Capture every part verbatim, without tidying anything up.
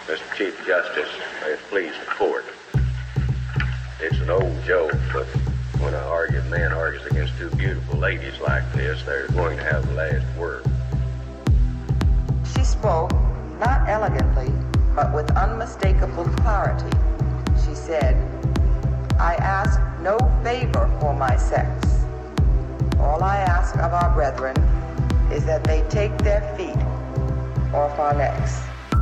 Mister Chief Justice, may it please the court. It's an old joke, but when an arguing man argues against two beautiful ladies like this, they're going to have the last word. She spoke, not elegantly, but with unmistakable clarity. She said, "I ask no favor for my sex. All I ask of our brethren is that they take their feet off our necks."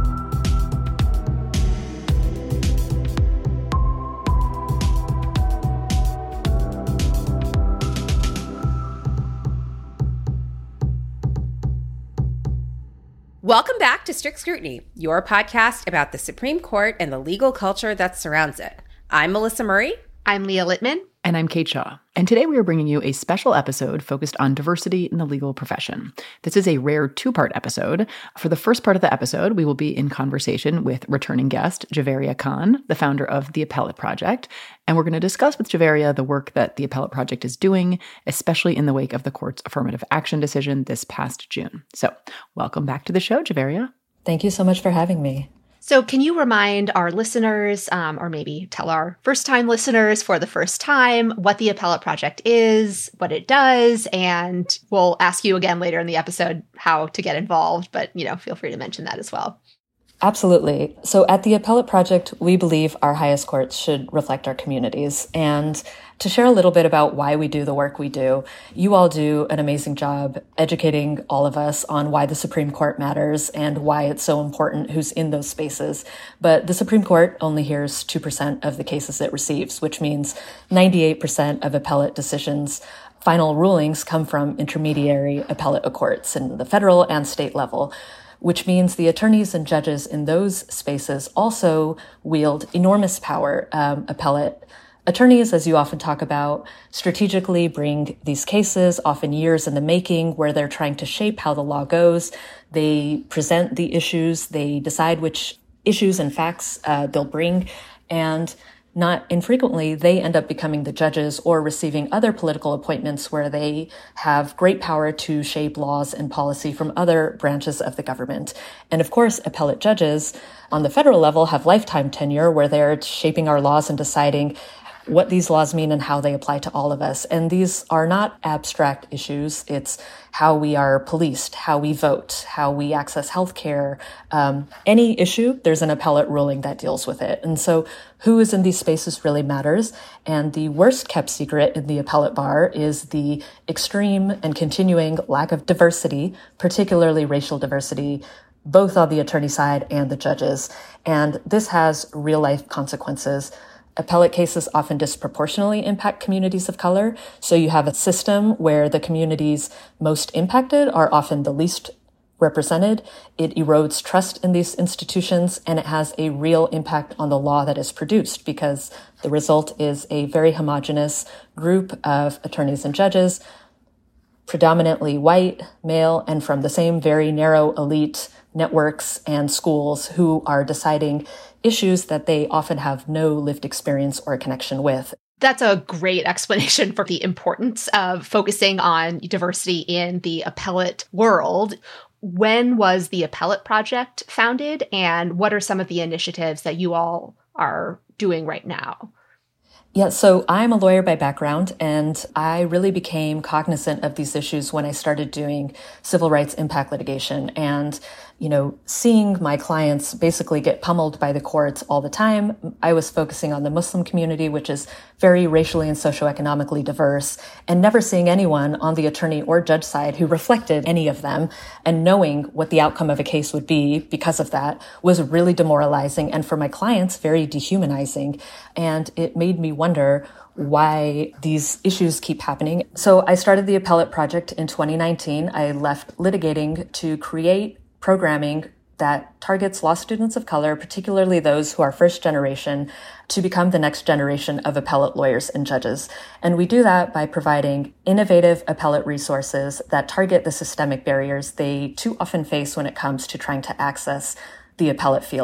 Welcome back to Strict Scrutiny, your podcast about the Supreme Court and the legal culture that surrounds it. I'm Melissa Murray. I'm Leah Littman. And I'm Kate Shaw. And today we are bringing you a special episode focused on diversity in the legal profession. This is a rare two-part episode. For the first part of the episode, we will be in conversation with returning guest Javeria Khan, the founder of The Appellate Project. And we're going to discuss with Javeria the work that The Appellate Project is doing, especially in the wake of the court's affirmative action decision this past June. So welcome back to the show, Javeria. Thank you so much for having me. So can you remind our listeners, um, or maybe tell our first-time listeners for the first time, what the Appellate Project is, what it does, and we'll ask you again later in the episode how to get involved, but, you know, feel free to mention that as well. Absolutely. So at the Appellate Project, we believe our highest courts should reflect our communities. And to share a little bit about why we do the work we do, you all do an amazing job educating all of us on why the Supreme Court matters and why it's so important who's in those spaces. But the Supreme Court only hears two percent of the cases it receives, which means ninety-eight percent of appellate decisions, final rulings, come from intermediary appellate courts in the federal and state level, which means the attorneys and judges in those spaces also wield enormous power. Um, appellate attorneys, as you often talk about, strategically bring these cases, often years in the making, where they're trying to shape how the law goes. They present the issues, they decide which issues and facts uh, they'll bring, and not infrequently, they end up becoming the judges or receiving other political appointments where they have great power to shape laws and policy from other branches of the government. And of course, appellate judges on the federal level have lifetime tenure where they're shaping our laws and deciding what these laws mean and how they apply to all of us. And these are not abstract issues. It's how we are policed, how we vote, how we access healthcare. Um, any issue, there's an appellate ruling that deals with it. And so who is in these spaces really matters. And the worst kept secret in the appellate bar is the extreme and continuing lack of diversity, particularly racial diversity, both on the attorney side and the judges. And this has real life consequences. Appellate cases often disproportionately impact communities of color. So you have a system where the communities most impacted are often the least represented. It erodes trust in these institutions, and it has a real impact on the law that is produced because the result is a very homogeneous group of attorneys and judges, predominantly white, male, and from the same very narrow elite networks and schools who are deciding issues that they often have no lived experience or connection with. That's a great explanation for the importance of focusing on diversity in the appellate world. When was the Appellate Project founded, and what are some of the initiatives that you all are doing right now? Yeah, so I'm a lawyer by background, and I really became cognizant of these issues when I started doing civil rights impact litigation. And, you know, seeing my clients basically get pummeled by the courts all the time, I was focusing on the Muslim community, which is very racially and socioeconomically diverse, and never seeing anyone on the attorney or judge side who reflected any of them. And knowing what the outcome of a case would be because of that was really demoralizing, and for my clients, very dehumanizing. And it made me wonder why these issues keep happening. So I started the Appellate Project in twenty nineteen. I left litigating to create programming that targets law students of color, particularly those who are first generation, to become the next generation of appellate lawyers and judges. And we do that by providing innovative appellate resources that target the systemic barriers they too often face when it comes to trying to access the appellate field.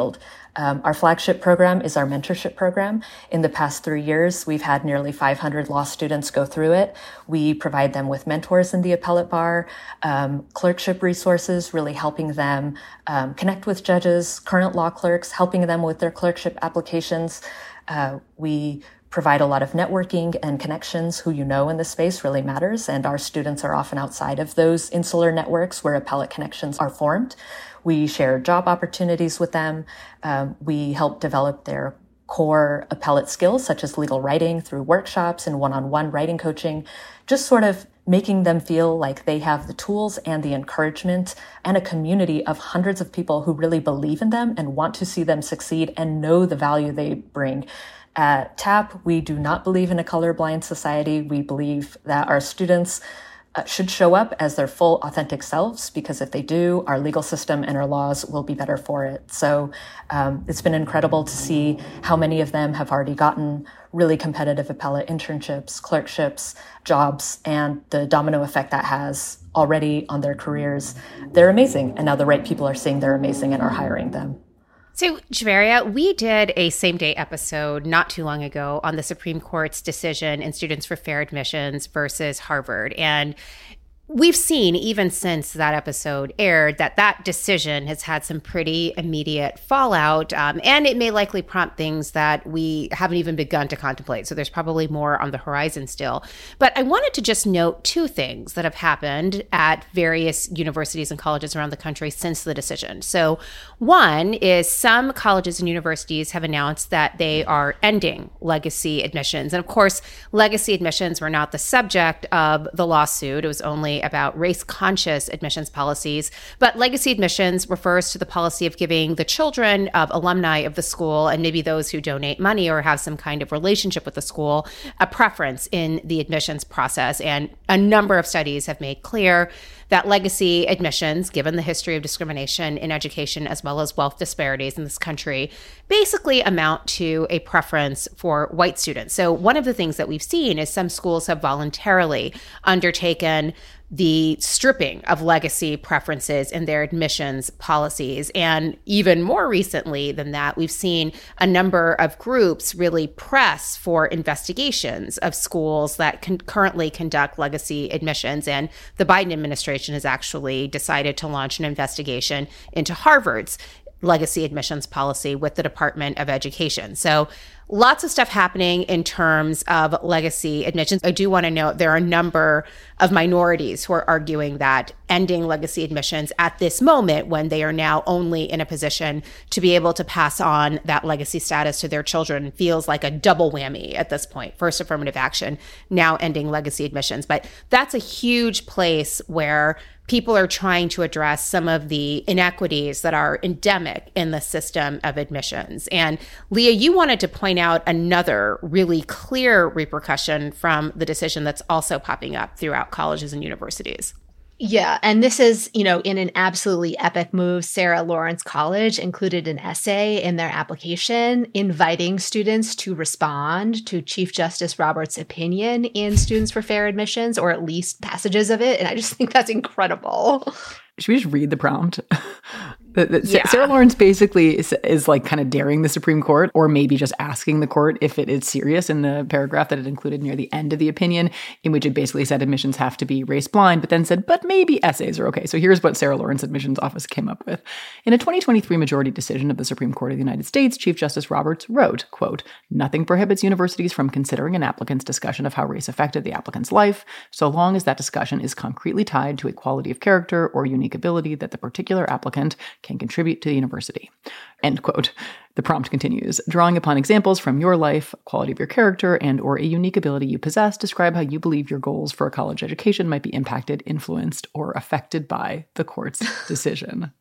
Um, our flagship program is our mentorship program. In the past three years, we've had nearly five hundred law students go through it. We provide them with mentors in the appellate bar, um, clerkship resources, really helping them um, connect with judges, current law clerks, helping them with their clerkship applications. Uh, we provide a lot of networking and connections. Who you know in the space really matters, and our students are often outside of those insular networks where appellate connections are formed. We share job opportunities with them. Um, we help develop their core appellate skills, such as legal writing, through workshops and one-on-one writing coaching, just sort of making them feel like they have the tools and the encouragement and a community of hundreds of people who really believe in them and want to see them succeed and know the value they bring. At TAP, we do not believe in a colorblind society. We believe that our students uh, should show up as their full, authentic selves, because if they do, our legal system and our laws will be better for it. So um, it's been incredible to see how many of them have already gotten really competitive appellate internships, clerkships, jobs, and the domino effect that has already on their careers. They're amazing. And now the right people are seeing they're amazing and are hiring them. So, Javaria, we did a same-day episode not too long ago on the Supreme Court's decision in Students for Fair Admissions versus Harvard. And we've seen, even since that episode aired, that that decision has had some pretty immediate fallout, um, and it may likely prompt things that we haven't even begun to contemplate. So there's probably more on the horizon still. But I wanted to just note two things that have happened at various universities and colleges around the country since the decision. So one is some colleges and universities have announced that they are ending legacy admissions. And of course, legacy admissions were not the subject of the lawsuit. It was only about race-conscious admissions policies. But legacy admissions refers to the policy of giving the children of alumni of the school, and maybe those who donate money or have some kind of relationship with the school, a preference in the admissions process. And a number of studies have made clear that legacy admissions, given the history of discrimination in education as well as wealth disparities in this country, basically amount to a preference for white students. So one of the things that we've seen is some schools have voluntarily undertaken the stripping of legacy preferences in their admissions policies. And even more recently than that, we've seen a number of groups really press for investigations of schools that can currently conduct legacy admissions. And the Biden administration has actually decided to launch an investigation into Harvard's legacy admissions policy with the Department of Education. So lots of stuff happening in terms of legacy admissions. I do want to note there are a number of minorities who are arguing that ending legacy admissions at this moment, when they are now only in a position to be able to pass on that legacy status to their children, feels like a double whammy at this point. First, affirmative action, now ending legacy admissions. But that's a huge place where people are trying to address some of the inequities that are endemic in the system of admissions. And Leah, you wanted to point out another really clear repercussion from the decision that's also popping up throughout colleges and universities. Yeah, and this is, you know, in an absolutely epic move, Sarah Lawrence College included an essay in their application inviting students to respond to Chief Justice Roberts' opinion in Students for Fair Admissions, or at least passages of it. And I just think that's incredible. Should we just read the prompt? The, the, yeah. Sarah Lawrence basically is, is like kind of daring the Supreme Court, or maybe just asking the court if it is serious, in the paragraph that it included near the end of the opinion, in which it basically said admissions have to be race blind, but then said, but maybe essays are okay. So here's what Sarah Lawrence Admissions Office came up with. In a twenty twenty-three majority decision of the Supreme Court of the United States, Chief Justice Roberts wrote, quote, "Nothing prohibits universities from considering an applicant's discussion of how race affected the applicant's life, so long as that discussion is concretely tied to a quality of character or unique ability that the particular applicant can contribute to the university." End quote. The prompt continues, drawing upon examples from your life, quality of your character, and or a unique ability you possess, describe how you believe your goals for a college education might be impacted, influenced, or affected by the court's decision.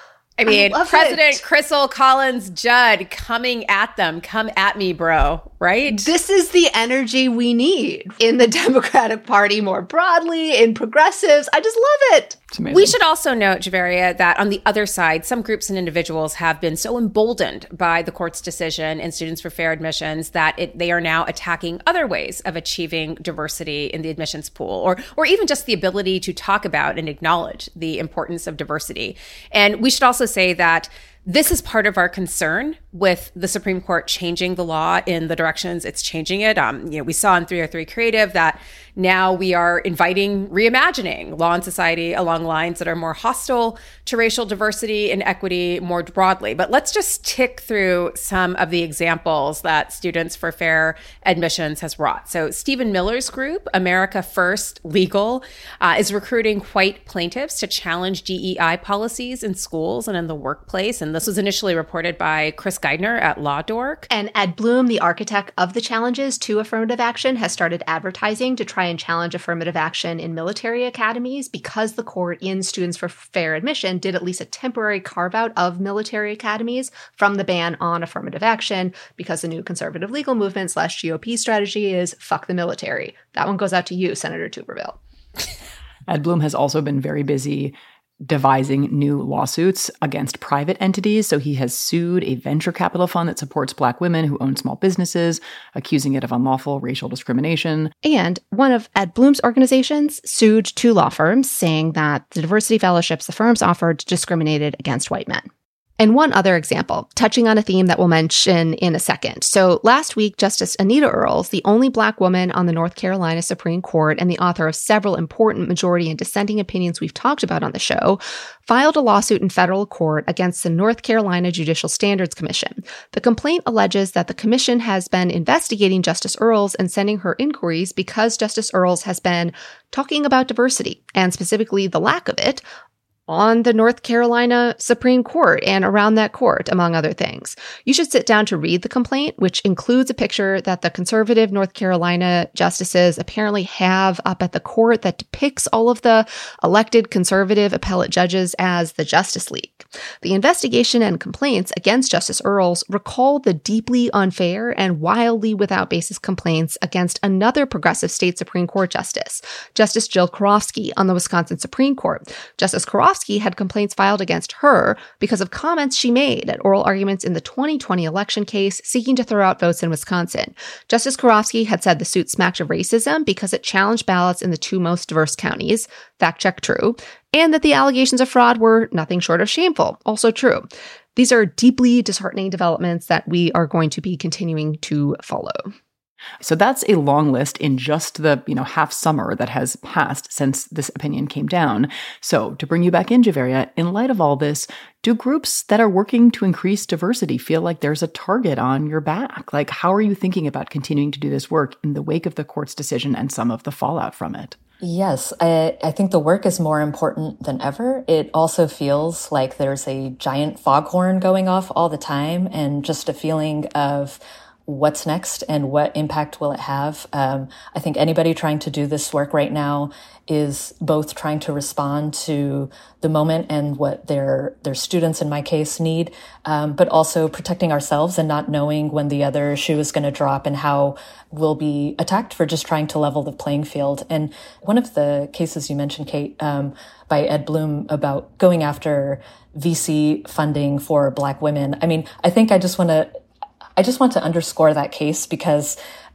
I mean, I President it. Crystal Collins Judd coming at them. Come at me, bro. Right? This is the energy we need in the Democratic Party more broadly, in progressives. I just love it. It's amazing. We should also note, Javaria, that on the other side, some groups and individuals have been so emboldened by the court's decision in Students for Fair Admissions that it, they are now attacking other ways of achieving diversity in the admissions pool, or or even just the ability to talk about and acknowledge the importance of diversity. And we should also say that This is part of our concern with the Supreme Court changing the law in the directions it's changing it. Um, you know, we saw in three oh three Creative that now we are inviting reimagining law and society along lines that are more hostile to racial diversity and equity more broadly. But let's just tick through some of the examples that Students for Fair Admissions has brought. So Stephen Miller's group, America First Legal, uh, is recruiting white plaintiffs to challenge D E I policies in schools and in the workplace. And this was initially reported by Chris Geidner at Law Dork. And Ed Bloom, the architect of the challenges to affirmative action, has started advertising to try and challenge affirmative action in military academies because the court in Students for Fair Admission did at least a temporary carve-out of military academies from the ban on affirmative action because the new conservative legal movement slash G O P strategy is fuck the military. That one goes out to you, Senator Tuberville. Ed Bloom has also been very busy devising new lawsuits against private entities. So he has sued a venture capital fund that supports Black women who own small businesses, accusing it of unlawful racial discrimination. And one of Ed Bloom's organizations sued two law firms, saying that the diversity fellowships the firms offered discriminated against white men. And one other example, touching on a theme that we'll mention in a second. So last week, Justice Anita Earls, the only Black woman on the North Carolina Supreme Court and the author of several important majority and dissenting opinions we've talked about on the show, filed a lawsuit in federal court against the North Carolina Judicial Standards Commission. The complaint alleges that the commission has been investigating Justice Earls and sending her inquiries because Justice Earls has been talking about diversity, and specifically the lack of it, on the North Carolina Supreme Court and around that court, among other things. You should sit down to read the complaint, which includes a picture that the conservative North Carolina justices apparently have up at the court that depicts all of the elected conservative appellate judges as the Justice League. The investigation and complaints against Justice Earls recall the deeply unfair and wildly without basis complaints against another progressive state Supreme Court justice, Justice Jill Karofsky on the Wisconsin Supreme Court. Justice Karofsky had complaints filed against her because of comments she made at oral arguments in the twenty twenty election case seeking to throw out votes in Wisconsin. Justice Karofsky had said the suit smacked of racism because it challenged ballots in the two most diverse counties, fact check true, and that the allegations of fraud were nothing short of shameful, also true. These are deeply disheartening developments that we are going to be continuing to follow. So that's a long list in just the, you know, half summer that has passed since this opinion came down. So to bring you back in, Javeria, in light of all this, do groups that are working to increase diversity feel like there's a target on your back? Like, how are you thinking about continuing to do this work in the wake of the court's decision and some of the fallout from it? Yes, I, I think the work is more important than ever. It also feels like there's a giant foghorn going off all the time and just a feeling of what's next and what impact will it have. Um, I think anybody trying to do this work right now is both trying to respond to the moment and what their their students, in my case, need, um, but also protecting ourselves and not knowing when the other shoe is going to drop and how we'll be attacked for just trying to level the playing field. And one of the cases you mentioned, Kate, um, by Ed Bloom about going after V C funding for Black women. I mean, I think I just want to I just want to underscore that case because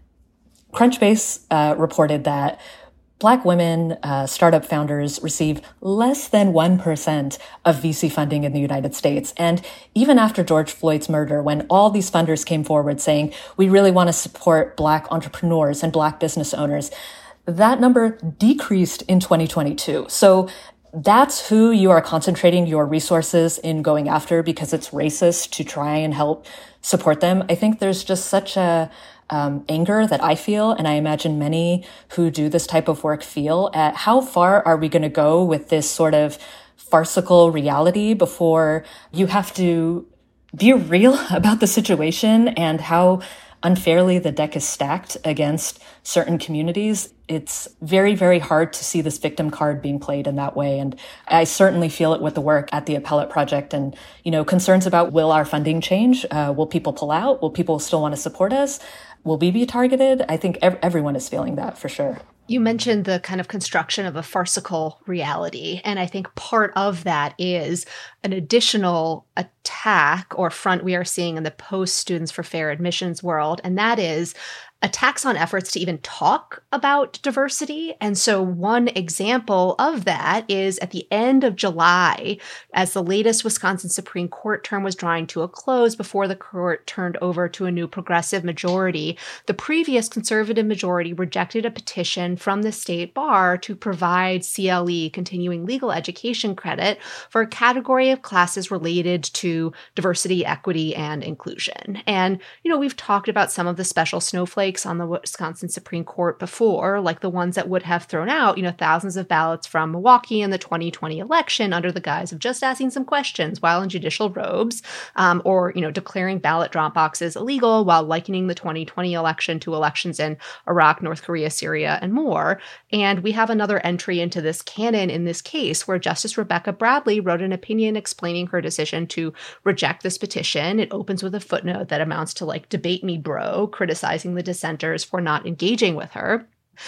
Crunchbase uh, reported that Black women uh, startup founders receive less than one percent of V C funding in the United States. And even after George Floyd's murder, when all these funders came forward saying, we really want to support Black entrepreneurs and Black business owners, that number decreased in twenty twenty-two. So that's who you are concentrating your resources in going after because it's racist to try and help support them. I think there's just such a um, anger that I feel, and I imagine many who do this type of work feel, at how far are we going to go with this sort of farcical reality before you have to be real about the situation and how unfairly the deck is stacked against certain communities. It's very, very hard to see this victim card being played in that way. And I certainly feel it with the work at the Appellate Project and, you know, concerns about will our funding change? Uh, will people pull out? Will people still want to support us? Will we be targeted? I think ev- everyone is feeling that for sure. You mentioned the kind of construction of a farcical reality. And I think part of that is an additional tack or front we are seeing in the post Students for Fair Admissions world, and that is attacks on efforts to even talk about diversity. And so one example of that is at the end of July, as the latest Wisconsin Supreme Court term was drawing to a close before the court turned over to a new progressive majority, the previous conservative majority rejected a petition from the state bar to provide C L E, continuing legal education credit, for a category of classes related to diversity, equity, and inclusion. And, you know, we've talked about some of the special snowflakes on the Wisconsin Supreme Court before, like the ones that would have thrown out, you know, thousands of ballots from Milwaukee in the twenty twenty election under the guise of just asking some questions while in judicial robes, um, or, you know, declaring ballot drop boxes illegal while likening the twenty twenty election to elections in Iraq, North Korea, Syria, and more. And we have another entry into this canon in this case where Justice Rebecca Bradley wrote an opinion explaining her decision to reject this petition. It opens with a footnote that amounts to like, debate me, bro, criticizing the dissenters for not engaging with her.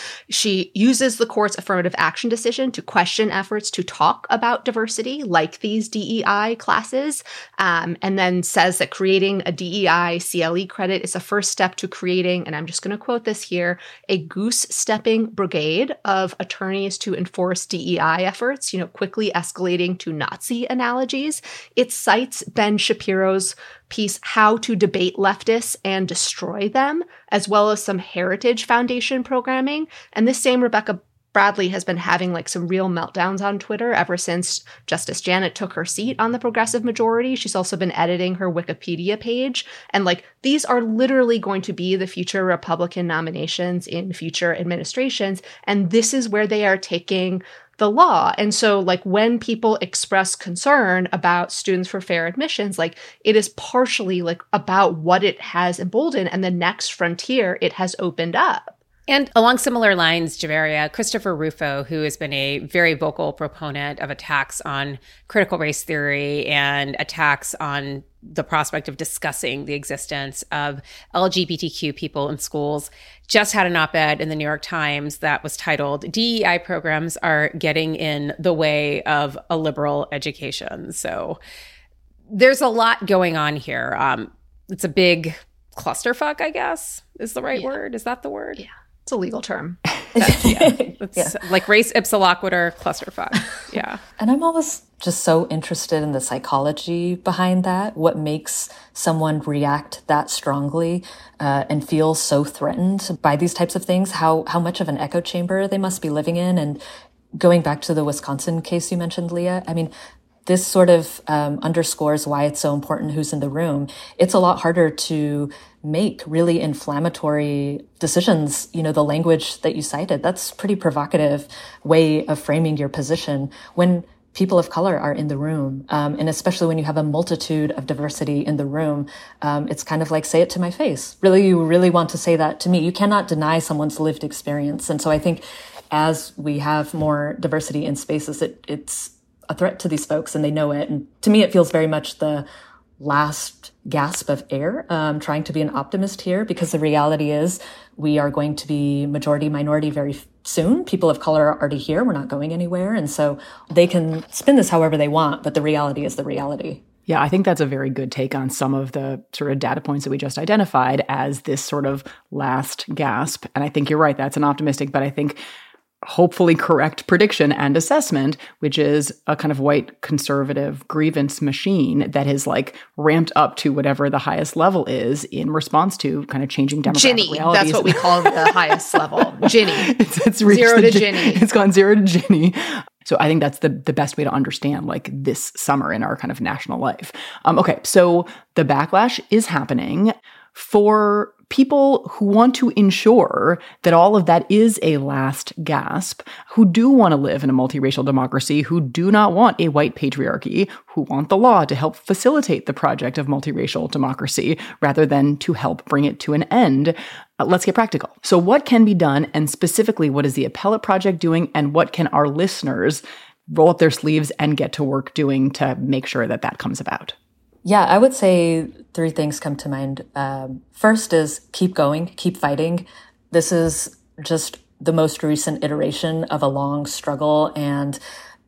She uses the court's affirmative action decision to question efforts to talk about diversity, like these D E I classes, um, and then says that creating a D E I C L E credit is a first step to creating, and I'm just going to quote this here, a goose-stepping brigade of attorneys to enforce D E I efforts, you know, quickly escalating to Nazi analogies. It cites Ben Shapiro's piece, How to Debate Leftists and Destroy Them, as well as some Heritage Foundation programming. And this same Rebecca Bradley has been having like some real meltdowns on Twitter ever since Justice Janet took her seat on the progressive majority. She's also been editing her Wikipedia page. And like, these are literally going to be the future Republican nominations in future administrations. And this is where they are taking the law. And so like when people express concern about Students for Fair Admissions, like it is partially like about what it has emboldened and the next frontier it has opened up. And along similar lines, Javaria, Christopher Rufo, who has been a very vocal proponent of attacks on critical race theory and attacks on the prospect of discussing the existence of L G B T Q people in schools, just had an op-ed in the New York Times that was titled, D E I Programs Are Getting in the Way of a Liberal Education. So there's a lot going on here. Um, it's a big clusterfuck, I guess, is the right yeah. word. Is that the word? Yeah. It's a legal term. That's, yeah. It's yeah. like res ipsa loquitur clusterfuck. Yeah. And I'm always just so interested in the psychology behind that. What makes someone react that strongly uh, and feel so threatened by these types of things? How how much of an echo chamber they must be living in? And going back to the Wisconsin case you mentioned, Leah, I mean, this sort of um, underscores why it's so important who's in the room. It's a lot harder to make really inflammatory decisions. You know, the language that you cited, that's a pretty provocative way of framing your position when people of color are in the room. Um, and especially when you have a multitude of diversity in the room, um, it's kind of like, say it to my face. Really, you really want to say that to me. You cannot deny someone's lived experience. And so I think as we have more diversity in spaces, it, it's a threat to these folks and they know it. And to me, it feels very much the last gasp of air, um, trying to be an optimist here, because the reality is we are going to be majority minority very soon. People of color are already here. We're not going anywhere. And so they can spin this however they want, but the reality is the reality. Yeah, I think that's a very good take on some of the sort of data points that we just identified as this sort of last gasp. And I think you're right. That's an optimistic, but I think hopefully correct prediction and assessment, which is a kind of white conservative grievance machine that has like ramped up to whatever the highest level is in response to kind of changing demographic Ginny, realities. That's what we call the highest level. Ginny. It's, it's reached zero the, to Ginny. It's gone zero to Ginny. So I think that's the, the best way to understand like this summer in our kind of national life. Um, okay, so the backlash is happening for people who want to ensure that all of that is a last gasp, who do want to live in a multiracial democracy, who do not want a white patriarchy, who want the law to help facilitate the project of multiracial democracy rather than to help bring it to an end. Uh, let's get practical. So what can be done, and specifically what is the Appellate Project doing, and what can our listeners roll up their sleeves and get to work doing to make sure that that comes about? Yeah, I would say three things come to mind. Um, first is keep going, keep fighting. This is just the most recent iteration of a long struggle, and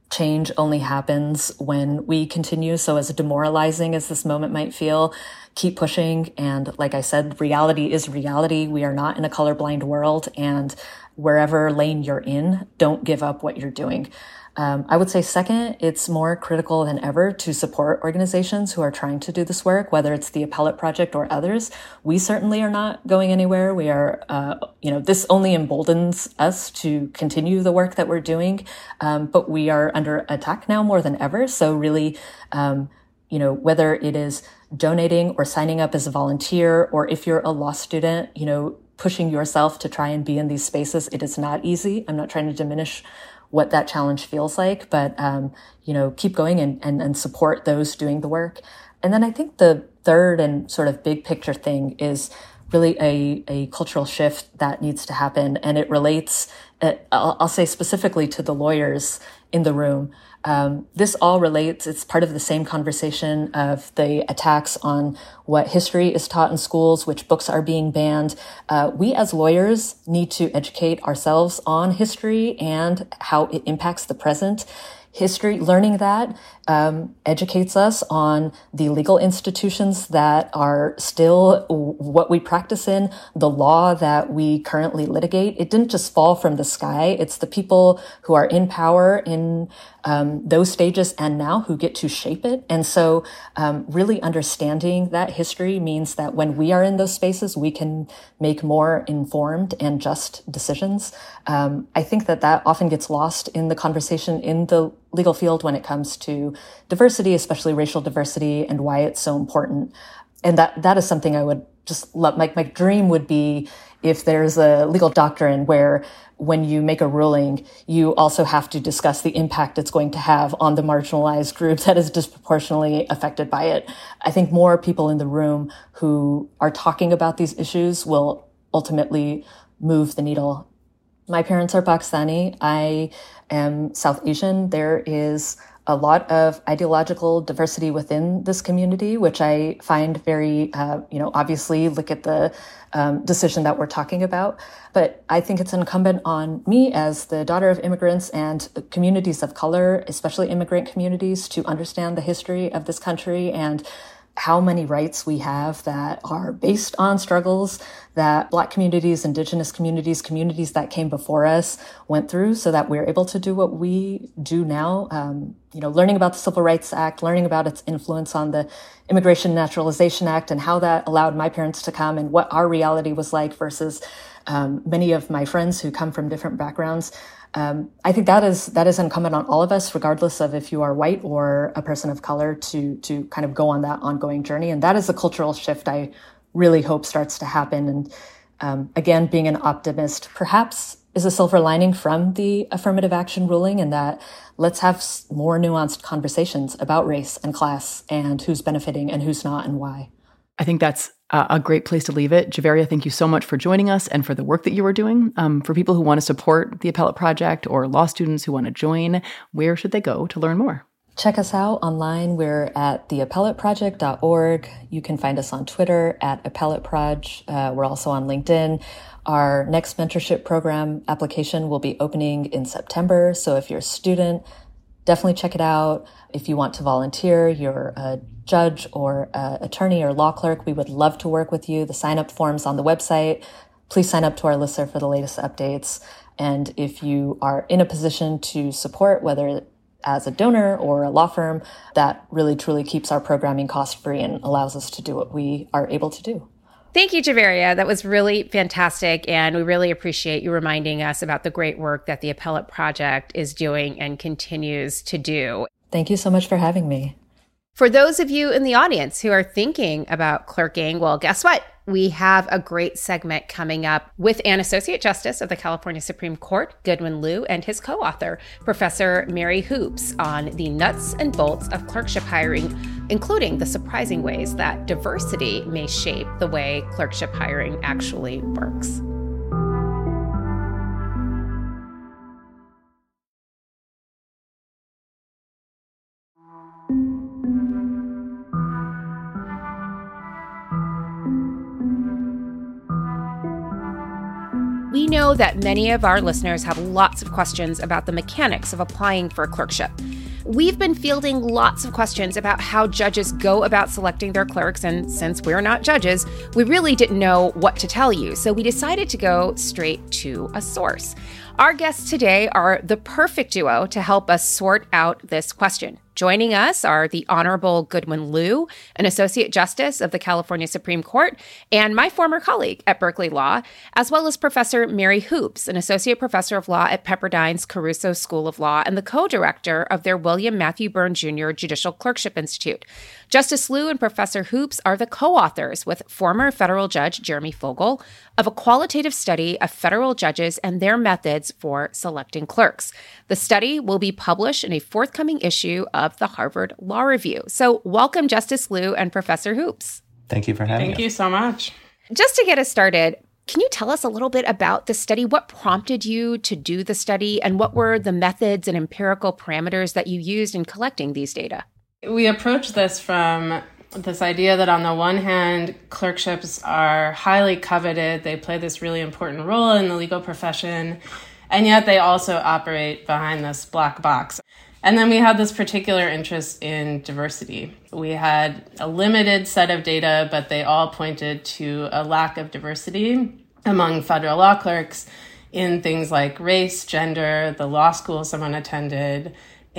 change only happens when we continue. So as demoralizing as this moment might feel, keep pushing. And like I said, reality is reality. We are not in a colorblind world. And wherever lane you're in, don't give up what you're doing. Um, I would say second, it's more critical than ever to support organizations who are trying to do this work, whether it's the Appellate Project or others. We certainly are not going anywhere. We are, uh, you know, this only emboldens us to continue the work that we're doing. Um, but we are under attack now more than ever. So really, um, you know, whether it is donating or signing up as a volunteer, or if you're a law student, you know, pushing yourself to try and be in these spaces, it is not easy. I'm not trying to diminish what that challenge feels like, but, um, you know, keep going and, and, and support those doing the work. And then I think the third and sort of big picture thing is really a, a cultural shift that needs to happen. And it relates, uh, I'll, I'll say specifically to the lawyers in the room. Um, this all relates. It's part of the same conversation of the attacks on what history is taught in schools, which books are being banned. Uh, we as lawyers need to educate ourselves on history and how it impacts the present. History, learning that, um, educates us on the legal institutions that are still what we practice in, the law that we currently litigate. It didn't just fall from the sky. It's the people who are in power in um, those stages and now who get to shape it. And so um, really understanding that history means that when we are in those spaces, we can make more informed and just decisions. Um, I think that that often gets lost in the conversation in the legal field when it comes to diversity, especially racial diversity, and why it's so important. And that that is something I would just love. My, my dream would be if there's a legal doctrine where when you make a ruling, you also have to discuss the impact it's going to have on the marginalized group that is disproportionately affected by it. I think more people in the room who are talking about these issues will ultimately move the needle. My parents are Pakistani. I am South Asian. There is a lot of ideological diversity within this community, which I find very, uh, you know, obviously look at the um, decision that we're talking about. But I think it's incumbent on me as the daughter of immigrants and communities of color, especially immigrant communities, to understand the history of this country and how many rights we have that are based on struggles that Black communities, Indigenous communities, communities that came before us went through, so that we're able to do what we do now. Um, you know, learning about the Civil Rights Act, learning about its influence on the Immigration and Naturalization Act and how that allowed my parents to come and what our reality was like versus um, many of my friends who come from different backgrounds. Um, I think that is that is incumbent on all of us, regardless of if you are white or a person of color, to to kind of go on that ongoing journey. And that is a cultural shift I really hope starts to happen. And um, again, being an optimist, perhaps is a silver lining from the affirmative action ruling, in that let's have more nuanced conversations about race and class and who's benefiting and who's not and why. I think that's a great place to leave it. Javeria, thank you so much for joining us and for the work that you are doing. Um, for people who want to support the Appellate Project or law students who want to join, where should they go to learn more? Check us out online. We're at the appellate project dot org. You can find us on Twitter at AppellateProj. Uh, we're also on LinkedIn. Our next mentorship program application will be opening in September. So if you're a student, definitely check it out. If you want to volunteer, you're a judge or a attorney or law clerk, we would love to work with you. The sign-up form's on the website. Please sign up to our listserv for the latest updates. And if you are in a position to support, whether as a donor or a law firm, that really truly keeps our programming cost-free and allows us to do what we are able to do. Thank you, Javeria. That was really fantastic. And we really appreciate you reminding us about the great work that the Appellate Project is doing and continues to do. Thank you so much for having me. For those of you in the audience who are thinking about clerking, well, guess what? We have a great segment coming up with an Associate Justice of the California Supreme Court, Goodwin Liu, and his co-author, Professor Mary Hoops, on the nuts and bolts of clerkship hiring, including the surprising ways that diversity may shape the way clerkship hiring actually works. We we know that many of our listeners have lots of questions about the mechanics of applying for a clerkship. We've been fielding lots of questions about how judges go about selecting their clerks, and since we're not judges, we really didn't know what to tell you, so we decided to go straight to a source. Our guests today are the perfect duo to help us sort out this question. Joining us are the Honorable Goodwin Liu, an Associate Justice of the California Supreme Court, and my former colleague at Berkeley Law, as well as Professor Mary Hoopes, an Associate Professor of Law at Pepperdine's Caruso School of Law and the co-director of their William Matthew Byrne Junior Judicial Clerkship Institute. Justice Liu and Professor Hoopes are the co-authors with former federal judge Jeremy Fogel of a qualitative study of federal judges and their methods for selecting clerks. The study will be published in a forthcoming issue of the Harvard Law Review. So welcome, Justice Liu and Professor Hoopes. Thank you for having Thank us. Thank you so much. Just to get us started, can you tell us a little bit about the study? What prompted you to do the study, and what were the methods and empirical parameters that you used in collecting these data? We approached this from this idea that on the one hand, clerkships are highly coveted. They play this really important role in the legal profession, and yet they also operate behind this black box. And then we had this particular interest in diversity. We had a limited set of data, but they all pointed to a lack of diversity among federal law clerks in things like race, gender, the law school someone attended,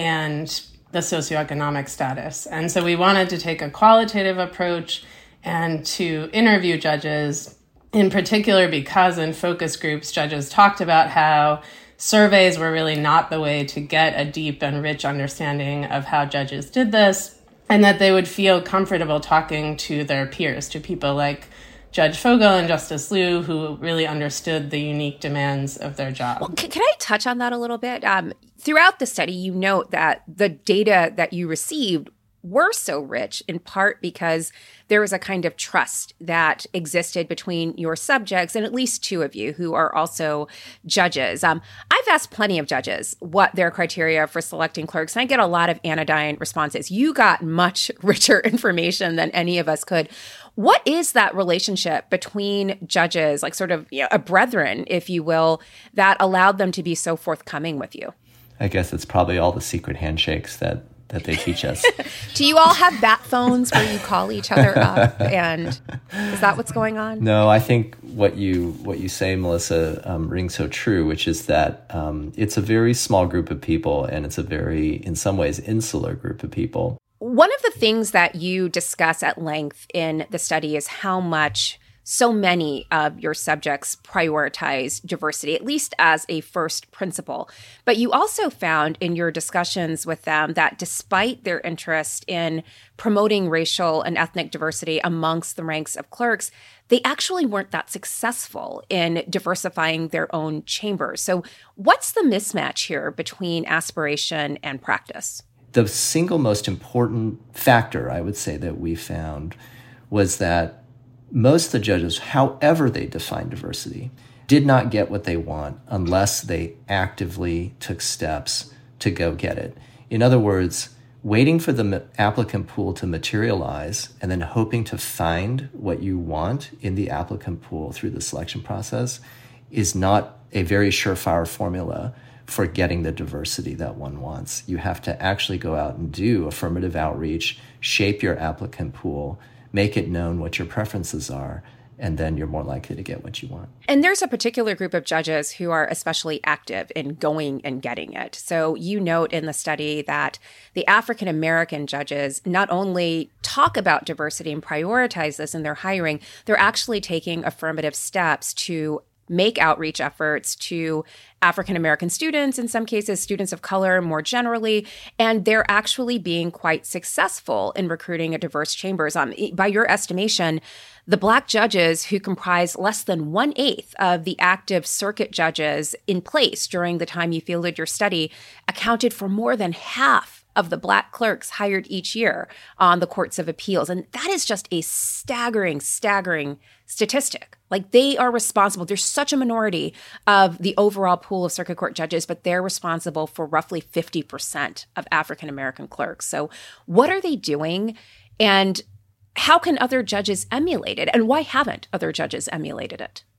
and the socioeconomic status. And so we wanted to take a qualitative approach and to interview judges, in particular because in focus groups, judges talked about how surveys were really not the way to get a deep and rich understanding of how judges did this, and that they would feel comfortable talking to their peers, to people like Judge Fogel and Justice Liu, who really understood the unique demands of their job. Well, can, can I touch on that a little bit? Um, throughout the study, you note that the data that you received were so rich, in part because there was a kind of trust that existed between your subjects and at least two of you who are also judges. Um, I've asked plenty of judges what their criteria for selecting clerks, and I get a lot of anodyne responses. You got much richer information than any of us could. What is that relationship between judges, like sort of, you know, a brethren, if you will, that allowed them to be so forthcoming with you? I guess it's probably all the secret handshakes that that they teach us. Do you all have bat phones where you call each other up? And is that what's going on? No, I think what you what you say, Melissa, um, rings so true, which is that um, it's a very small group of people, and it's a very, in some ways, insular group of people. One of the things that you discuss at length in the study is how much so many of your subjects prioritize diversity, at least as a first principle. But you also found in your discussions with them that despite their interest in promoting racial and ethnic diversity amongst the ranks of clerks, they actually weren't that successful in diversifying their own chambers. So what's the mismatch here between aspiration and practice? The single most important factor, I would say, that we found was that most of the judges, however they define diversity, did not get what they want unless they actively took steps to go get it. In other words, waiting for the applicant pool to materialize and then hoping to find what you want in the applicant pool through the selection process is not a very surefire formula for getting the diversity that one wants. You have to actually go out and do affirmative outreach, shape your applicant pool, make it known what your preferences are, and then you're more likely to get what you want. And there's a particular group of judges who are especially active in going and getting it. So you note in the study that the African American judges not only talk about diversity and prioritize this in their hiring, they're actually taking affirmative steps to make outreach efforts to African American students, in some cases students of color more generally, and they're actually being quite successful in recruiting a diverse chambers. Um, by your estimation, the Black judges who comprise less than one-eighth of the active circuit judges in place during the time you fielded your study accounted for more than half of the Black clerks hired each year on the courts of appeals. And that is just a staggering, staggering statistic. Like, they are responsible. There's such a minority of the overall pool of circuit court judges, but they're responsible for roughly fifty percent of African American clerks. So what are they doing? And how can other judges emulate it? And why haven't other judges emulated it?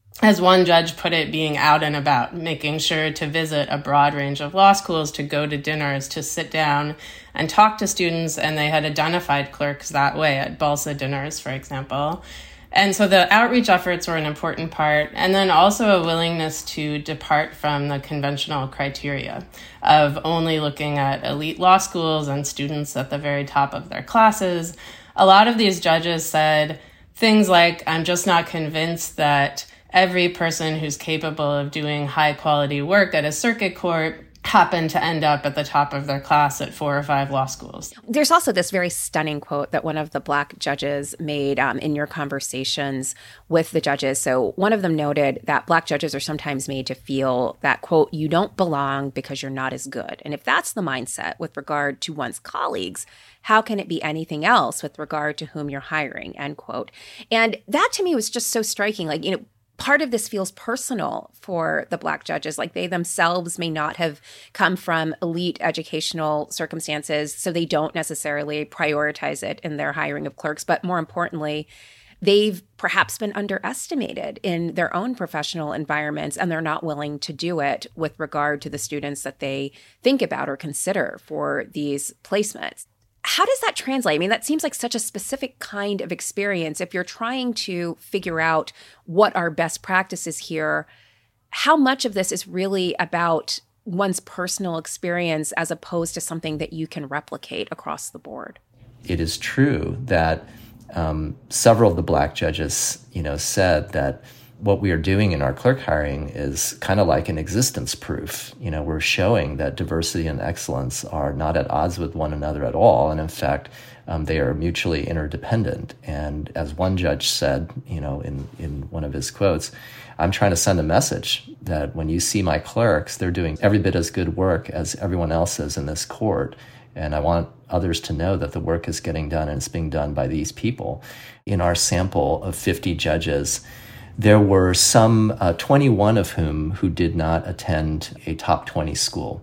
as one judge put it, being out and about, making sure to visit a broad range of law schools, to go to dinners, to sit down and talk to students. And they had identified clerks that way at BALSA dinners, for example. And so the outreach efforts were an important part. And then also a willingness to depart from the conventional criteria of only looking at elite law schools and students at the very top of their classes. A lot of these judges said things like, I'm just not convinced that every person who's capable of doing high quality work at a circuit court happened to end up at the top of their class at four or five law schools. There's also this very stunning quote that one of the Black judges made um, in your conversations with the judges. So one of them noted that Black judges are sometimes made to feel that, quote, you don't belong because you're not as good. And if that's the mindset with regard to one's colleagues, how can it be anything else with regard to whom you're hiring, end quote. And that to me was just so striking. Like, you know, part of this feels personal for the Black judges, like they themselves may not have come from elite educational circumstances, so they don't necessarily prioritize it in their hiring of clerks. But more importantly, they've perhaps been underestimated in their own professional environments, and they're not willing to do it with regard to the students that they think about or consider for these placements. How does that translate? I mean, that seems like such a specific kind of experience. If you're trying to figure out what are best practices here, how much of this is really about one's personal experience as opposed to something that you can replicate across the board? It is true that um, several of the Black judges, you know, said that what we are doing in our clerk hiring is kind of like an existence proof. You know, we're showing that diversity and excellence are not at odds with one another at all. And in fact, um, they are mutually interdependent. And as one judge said, you know, in, in one of his quotes, I'm trying to send a message that when you see my clerks, they're doing every bit as good work as everyone else is in this court. And I want others to know that the work is getting done and it's being done by these people. In our sample of fifty judges, there were some uh, twenty-one of whom who did not attend a top twenty school.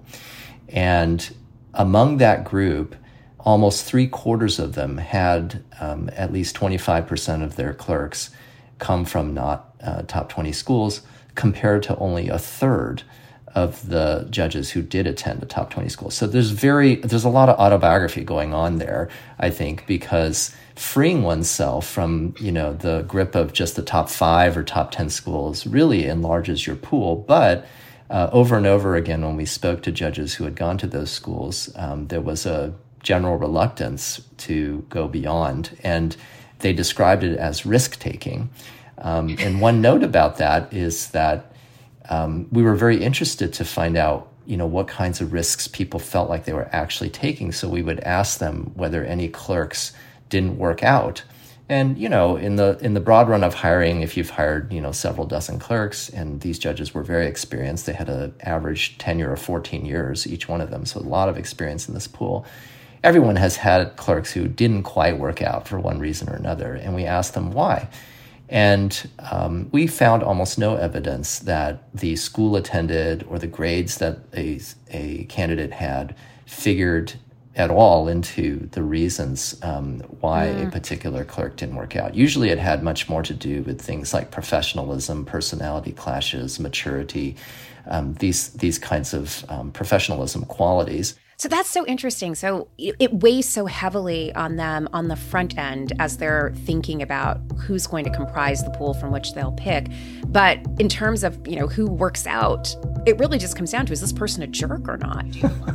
And among that group, almost three quarters of them had um, at least twenty-five percent of their clerks come from not uh, top twenty schools, compared to only a third of the judges who did attend a top twenty school. So there's very, there's a lot of autobiography going on there, I think, because freeing oneself from, you know, the grip of just the top five or top ten schools really enlarges your pool. But uh, over and over again, when we spoke to judges who had gone to those schools, um, there was a general reluctance to go beyond, and they described it as risk-taking. Um, and one note about that is that um, we were very interested to find out, you know, what kinds of risks people felt like they were actually taking. So we would ask them whether any clerks didn't work out. And, you know, in the in the broad run of hiring, if you've hired, you know, several dozen clerks, and these judges were very experienced, they had an average tenure of fourteen years, each one of them, so a lot of experience in this pool. Everyone has had clerks who didn't quite work out for one reason or another, and we asked them why. And um, we found almost no evidence that the school attended or the grades that a, a candidate had figured at all into the reasons um, why mm. a particular clerk didn't work out. Usually it had much more to do with things like professionalism, personality clashes, maturity, um, these these kinds of um, professionalism qualities. So that's so interesting. So it weighs so heavily on them on the front end as they're thinking about who's going to comprise the pool from which they'll pick. But in terms of, you know, who works out, it really just comes down to, is this person a jerk or not?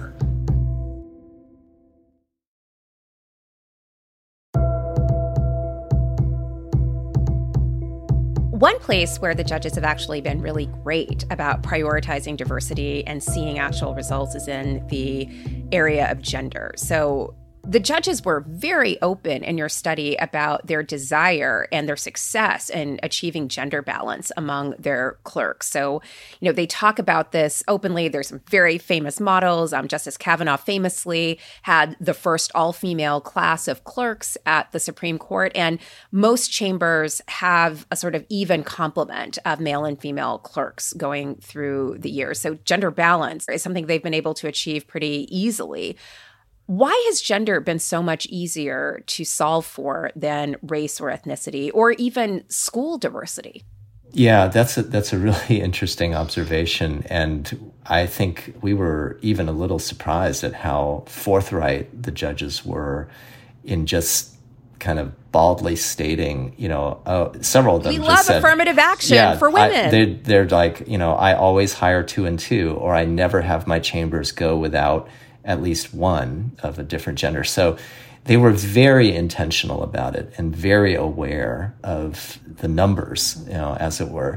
One place where the judges have actually been really great about prioritizing diversity and seeing actual results is in the area of gender. So the judges were very open in your study about their desire and their success in achieving gender balance among their clerks. So, you know, they talk about this openly. There's some very famous models. Um, Justice Kavanaugh famously had the first all-female class of clerks at the Supreme Court, and most chambers have a sort of even complement of male and female clerks going through the years. So gender balance is something they've been able to achieve pretty easily. Why has gender been so much easier to solve for than race or ethnicity or even school diversity? Yeah, that's a, that's a really interesting observation. And I think we were even a little surprised at how forthright the judges were in just kind of baldly stating, you know, uh, several of them we just love said, affirmative action yeah, for women. I, they, they're like, you know, I always hire two and two, or I never have my chambers go without at least one of a different gender. So they were very intentional about it and very aware of the numbers, you know, as it were.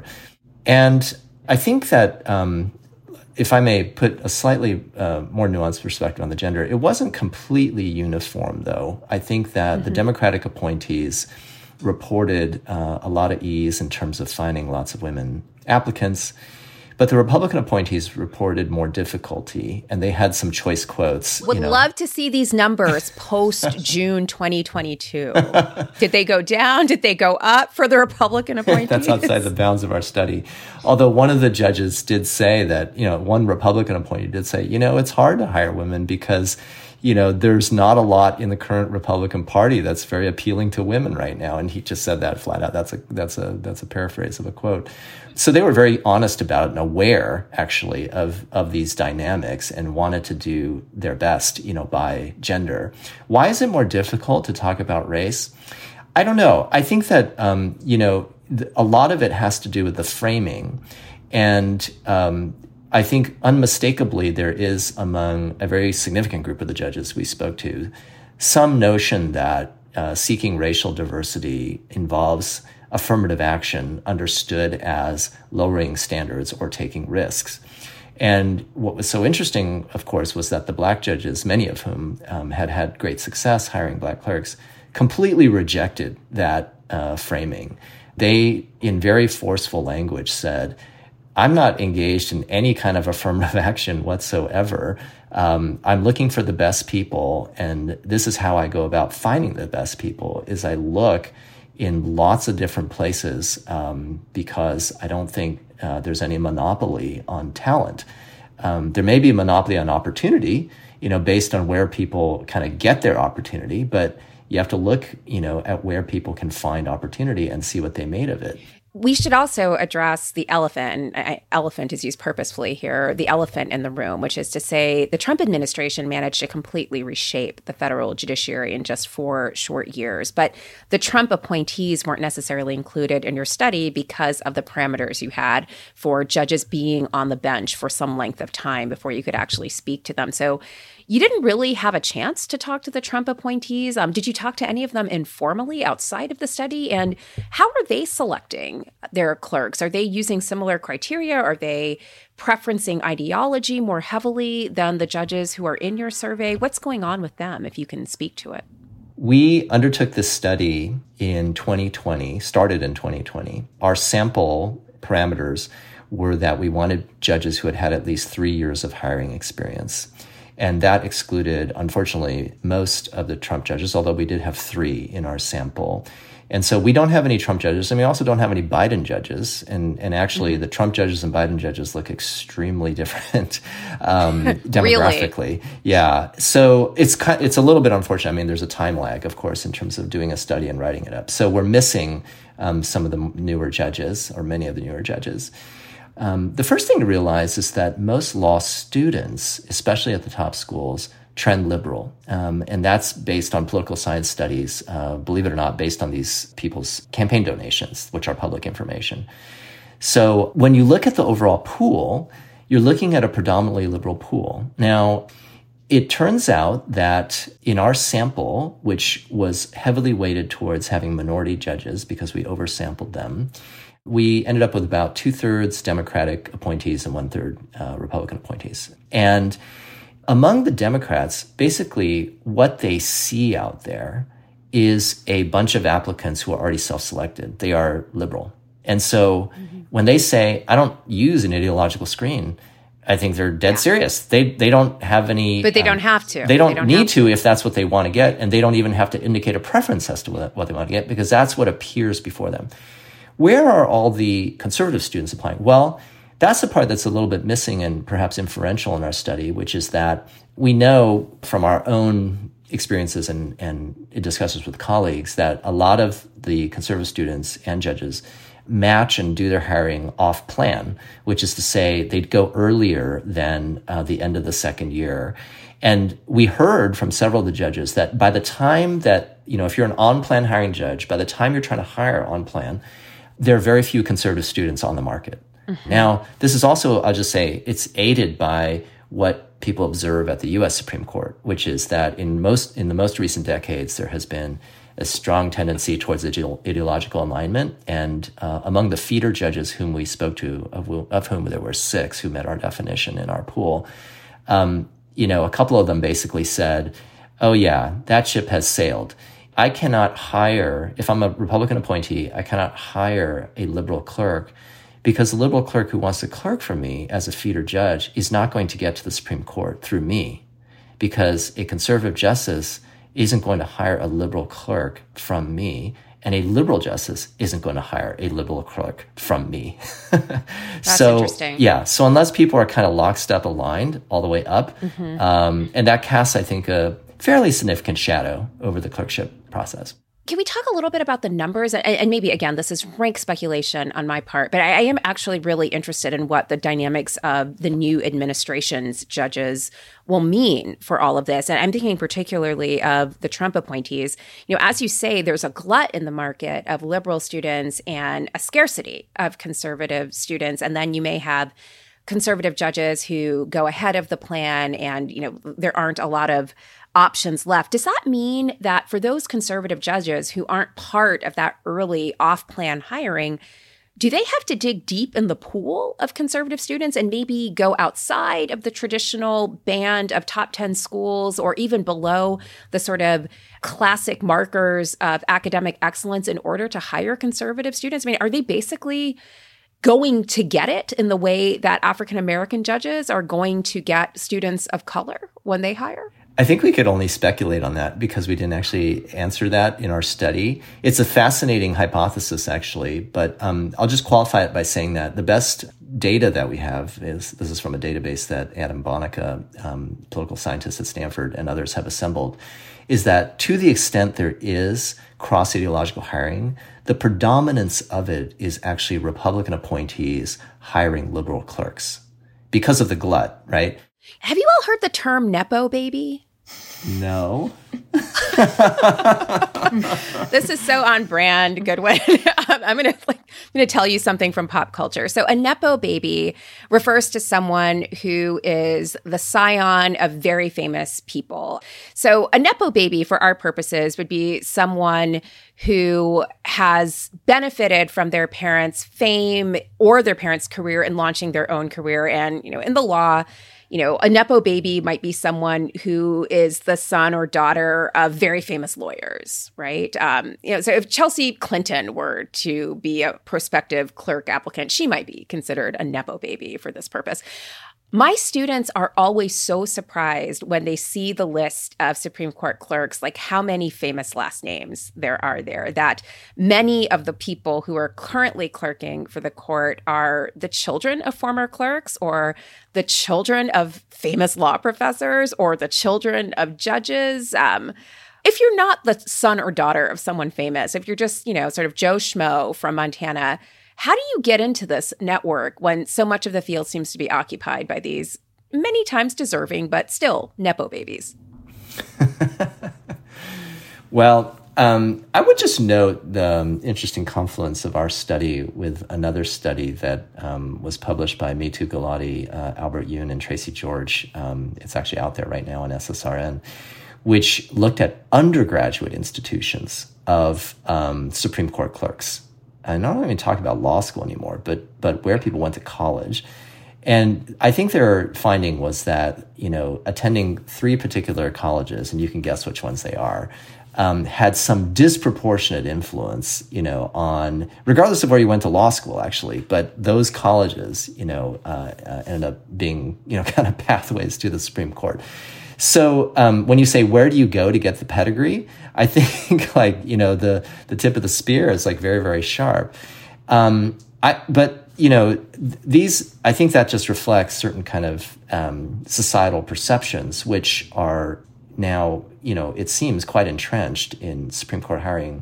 And I think that, um, if I may put a slightly uh, more nuanced perspective on the gender, it wasn't completely uniform, though. I think that mm-hmm. the Democratic appointees reported uh, a lot of ease in terms of finding lots of women applicants. But the Republican appointees reported more difficulty, and they had some choice quotes. Would you know. love to see these numbers post-June twenty twenty-two. Did they go down? Did they go up for the Republican appointees? That's outside the bounds of our study. Although one of the judges did say that, you know, one Republican appointee did say, you know, it's hard to hire women because, you know, there's not a lot in the current Republican Party that's very appealing to women right now. And he just said that flat out. That's a that's a that's a paraphrase of a quote. So they were very honest about it and aware, actually, of of these dynamics and wanted to do their best, you know, by gender. Why is it more difficult to talk about race? I don't know. I think that, um, you know, th- a lot of it has to do with the framing. And um, I think unmistakably there is among a very significant group of the judges we spoke to some notion that uh, seeking racial diversity involves affirmative action understood as lowering standards or taking risks. And what was so interesting, of course, was that the black judges, many of whom um, had had great success hiring black clerks, completely rejected that uh, framing. They, in very forceful language, said, I'm not engaged in any kind of affirmative action whatsoever. Um, I'm looking for the best people, and this is how I go about finding the best people, is I look in lots of different places um, because I don't think uh, there's any monopoly on talent. Um, there may be a monopoly on opportunity, you know, based on where people kind of get their opportunity, but you have to look, you know, at where people can find opportunity and see what they made of it. We should also address the elephant, and elephant is used purposefully here, the elephant in the room, which is to say the Trump administration managed to completely reshape the federal judiciary in just four short years. But the Trump appointees weren't necessarily included in your study because of the parameters you had for judges being on the bench for some length of time before you could actually speak to them. So you didn't really have a chance to talk to the Trump appointees. Um, did you talk to any of them informally outside of the study? And how are they selecting their clerks? Are they using similar criteria? Are they preferencing ideology more heavily than the judges who are in your survey? What's going on with them, if you can speak to it? We undertook this study in twenty twenty, started in twenty twenty. Our sample parameters were that we wanted judges who had had at least three years of hiring experience. And that excluded, unfortunately, most of the Trump judges, although we did have three in our sample. And so we don't have any Trump judges, and we also don't have any Biden judges. And and actually, mm-hmm. the Trump judges and Biden judges look extremely different um, demographically. Really? Yeah. So it's it's a little bit unfortunate. I mean, there's a time lag, of course, in terms of doing a study and writing it up. So we're missing um, some of the newer judges, or many of the newer judges. Um, the first thing to realize is that most law students, especially at the top schools, trend liberal. Um, and that's based on political science studies, uh, believe it or not, based on these people's campaign donations, which are public information. So when you look at the overall pool, you're looking at a predominantly liberal pool. Now, it turns out that in our sample, which was heavily weighted towards having minority judges because we oversampled them, we ended up with about two-thirds Democratic appointees and one-third uh, Republican appointees. And among the Democrats, basically what they see out there is a bunch of applicants who are already self-selected. They are liberal. And so mm-hmm. when they say, I don't use an ideological screen, I think they're dead yeah. serious. They they don't have any... But they um, don't have to. They don't, they don't need to, to if that's what they want to get. And they don't even have to indicate a preference as to what they want to get, because that's what appears before them. Where are all the conservative students applying? Well, that's the part that's a little bit missing and perhaps inferential in our study, which is that we know from our own experiences and, and discussions with colleagues that a lot of the conservative students and judges match and do their hiring off plan, which is to say they'd go earlier than uh, the end of the second year. And we heard from several of the judges that by the time that, you know, if you're an on-plan hiring judge, by the time you're trying to hire on-plan, there are very few conservative students on the market. Mm-hmm. Now, this is also, I'll just say, it's aided by what people observe at the U S Supreme Court, which is that in most in the most recent decades, there has been a strong tendency towards ideological alignment. And uh, among the feeder judges whom we spoke to, of, of whom there were six who met our definition in our pool, um, you know, a couple of them basically said, oh yeah, that ship has sailed. I cannot hire, if I'm a Republican appointee, I cannot hire a liberal clerk because the liberal clerk who wants to clerk for me as a feeder judge is not going to get to the Supreme Court through me, because a conservative justice isn't going to hire a liberal clerk from me, and a liberal justice isn't going to hire a liberal clerk from me. That's so, interesting. Yeah, so unless people are kind of lockstep aligned all the way up, mm-hmm. um, and that casts, I think, a fairly significant shadow over the clerkship process. Can we talk a little bit about the numbers? And, and maybe, again, this is rank speculation on my part, but I, I am actually really interested in what the dynamics of the new administration's judges will mean for all of this. And I'm thinking particularly of the Trump appointees. You know, as you say, there's a glut in the market of liberal students and a scarcity of conservative students. And then you may have conservative judges who go ahead of the plan and, you know, there aren't a lot of options left. Does that mean that for those conservative judges who aren't part of that early off-plan hiring, do they have to dig deep in the pool of conservative students and maybe go outside of the traditional band of top ten schools or even below the sort of classic markers of academic excellence in order to hire conservative students? I mean, are they basically going to get it in the way that African-American judges are going to get students of color when they hire? I think we could only speculate on that because we didn't actually answer that in our study. It's a fascinating hypothesis, actually, but um, I'll just qualify it by saying that the best data that we have is, this is from a database that Adam Bonica, um, political scientist at Stanford, and others have assembled, is that to the extent there is cross-ideological hiring, the predominance of it is actually Republican appointees hiring liberal clerks because of the glut, right? Have you all heard the term Nepo baby? No. This is so on brand, Goodwin. I'm going to like, I'm going to tell you something from pop culture. So a Nepo baby refers to someone who is the scion of very famous people. So a Nepo baby, for our purposes, would be someone who has benefited from their parents' fame or their parents' career in launching their own career. And, you know, in the law, you know, a Nepo baby might be someone who is the son or daughter of very famous lawyers, right? Um, you know, so if Chelsea Clinton were to be a prospective clerk applicant, she might be considered a Nepo baby for this purpose. My students are always so surprised when they see the list of Supreme Court clerks, like how many famous last names there are there, that many of the people who are currently clerking for the court are the children of former clerks or the children of famous law professors or the children of judges. Um, if you're not the son or daughter of someone famous, if you're just, you know, sort of Joe Schmo from Montana, how do you get into this network when so much of the field seems to be occupied by these many times deserving, but still Nepo babies? Well, um, I would just note the um, interesting confluence of our study with another study that um, was published by Mitu Gulati, uh, Albert Yoon, and Tracy George. Um, it's actually out there right now on S S R N, which looked at undergraduate institutions of um, Supreme Court clerks. I'm not even talking about law school anymore, but but where people went to college. And I think their finding was that, you know, attending three particular colleges, and you can guess which ones they are, um, had some disproportionate influence, you know, on, regardless of where you went to law school, actually, but those colleges, you know, uh, uh, ended up being, you know, kind of pathways to the Supreme Court. So um, when you say, where do you go to get the pedigree? I think like, you know, the, the tip of the spear is like very, very sharp. Um, I, but, you know, th- these, I think that just reflects certain kind of um, societal perceptions, which are now, you know, it seems quite entrenched in Supreme Court hiring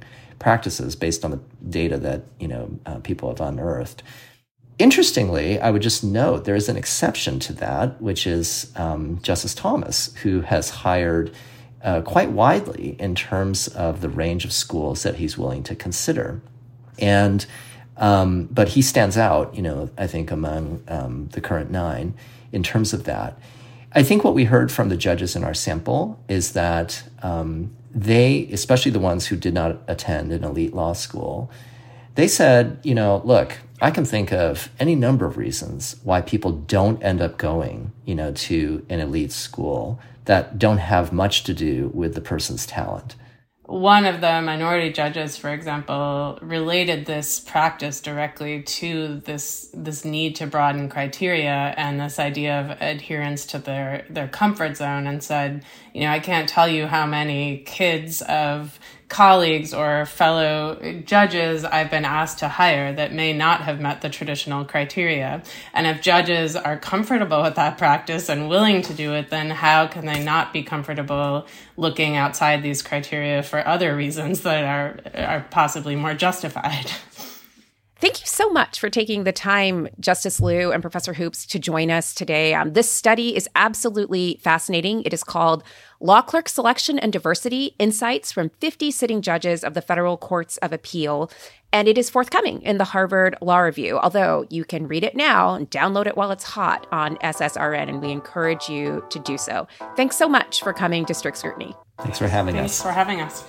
practices based on the data that, you know, uh, people have unearthed. Interestingly, I would just note there is an exception to that, which is um, Justice Thomas, who has hired uh, quite widely in terms of the range of schools that he's willing to consider. And um, but he stands out, you know, I think among um, the current nine in terms of that. I think what we heard from the judges in our sample is that um, they, especially the ones who did not attend an elite law school, they said, you know, look, I can think of any number of reasons why people don't end up going, you know, to an elite school that don't have much to do with the person's talent. One of the minority judges, for example, related this practice directly to this this need to broaden criteria and this idea of adherence to their, their comfort zone, and said, you know, I can't tell you how many kids of colleagues or fellow judges I've been asked to hire that may not have met the traditional criteria. And if judges are comfortable with that practice and willing to do it, then how can they not be comfortable looking outside these criteria for other reasons that are are possibly more justified? Thank you so much for taking the time, Justice Liu and Professor Hoops, to join us today. Um, this study is absolutely fascinating. It is called Law Clerk Selection and Diversity, Insights from fifty Sitting Judges of the Federal Courts of Appeal. And it is forthcoming in the Harvard Law Review, although you can read it now and download it while it's hot on S S R N, and we encourage you to do so. Thanks so much for coming to Strict Scrutiny. Thanks for having Thanks us. Thanks for having us.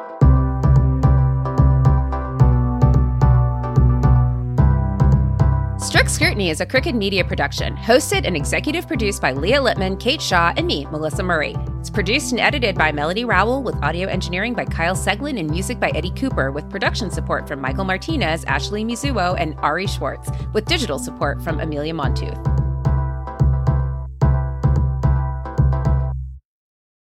Strict Scrutiny is a Crooked Media production, hosted and executive produced by Leah Lippman, Kate Shaw, and me, Melissa Murray. It's produced and edited by Melody Rowell, with audio engineering by Kyle Seglin and music by Eddie Cooper, with production support from Michael Martinez, Ashley Mizuo, and Ari Schwartz, with digital support from Amelia Montooth.